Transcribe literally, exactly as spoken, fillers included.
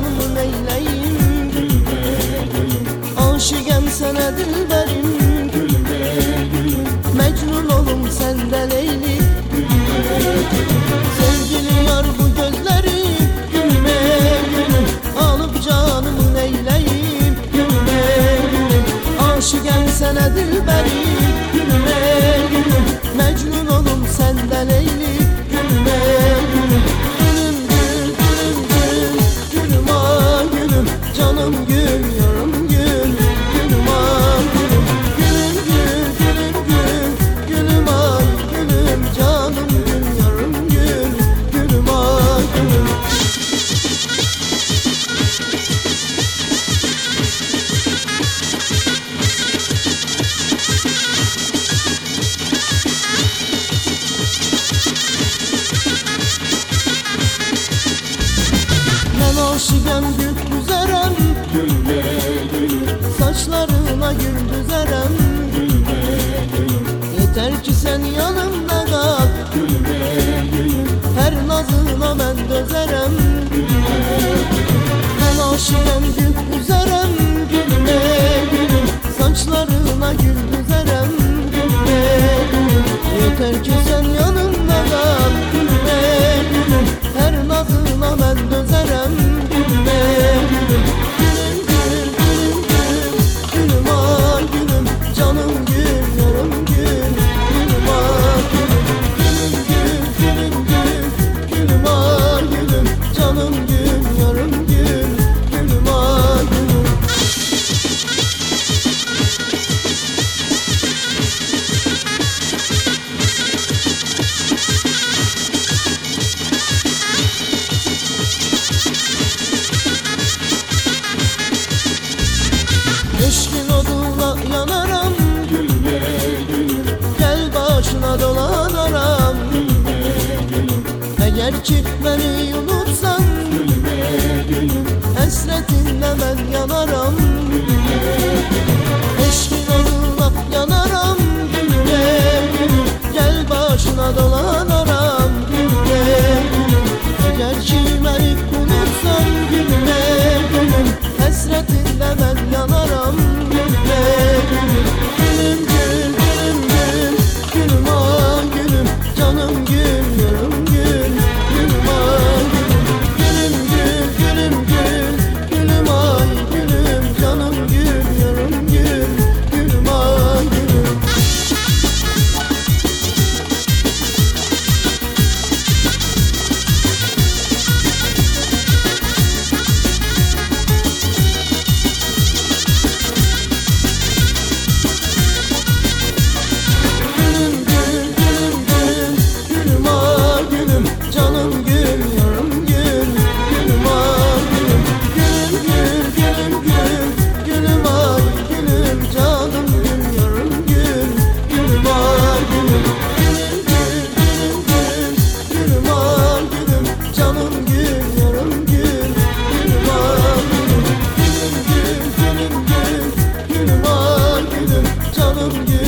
canımı neyleyim? Aşıqəm sənə dilbərim, Mecnun olum səndən eyli. Sevgili yar bu gözləri, gülme gülüm, alıp canımı neyleyim? Gülme gülüm, aşıqəm sənə dilbərim, gülme gülüm, Mecnun olum səndən eyli. Gülme gülüm, gülüm gül, gülüm gül, gülüm ah gülüm, canım gül, yarım gül, gülüm ah gülüm, gülüm gül, gülüm gül, gülüm ah gülüm, canım gül, yarım gül, gülüm ah gülüm. Ben aşıqəm gül düzərəm, Gülme gülüm, saçlarına gül düzərəm. gülme gülüm, Yeter ki sen yanımda kal, gülme gülüm, her nazına ben dözərəm. Ben aşıqəm gül düzərəm, gülme gülüm, saçlarına gül düzərəm. Gülme gülüm, yeter ki sen yanımda kal, gülme gülüm, her nazına ben dözərəm. Gülme gülüm, gülüm gül, gülüm gül, gülüm ah gülüm, canım gül, yarım gül, gülüm ah gülüm, gülüm gül, gülüm gül, gülüm ah gülüm, canım gül, yarım gül, gülüm ah gülüm. Eşkin oduna yanaram, gülme gülüm, gel başına dolanaram. Eğer ki beni unutsan, gülme gülüm, hasretinle ben yanarım. Eşkin oduna yanaram, gülme gülüm, gel başına dolanaram. Gülme gülüm, eğer ki beni unutsan, gülme gülüm, hasretinle ben yanarım. Gülme gülüm, gülüm gül, gülüm gül, gülüm ah gülüm, canım gül, yarım gül, gülüm ah gülüm, gülüm gül, gülüm gül, gülüm ah gülüm, canım gül, yarım gül, gülüm ah gülüm. Gülüm gül, gülüm gül, gülüm ah gülüm, canım gül, yarım gül, gülüm ah gülüm, gülüm gül, gülüm gül, gülüm ah gülüm, canım gül, yarım gül, gülüm ah gülüm, gülüm gül, gülüm gül, gülüm ah gülüm, canım gül, yarım gül, gülüm ah gülüm, gülüm gül, gülüm gül, gülüm ah gülüm, canım gül.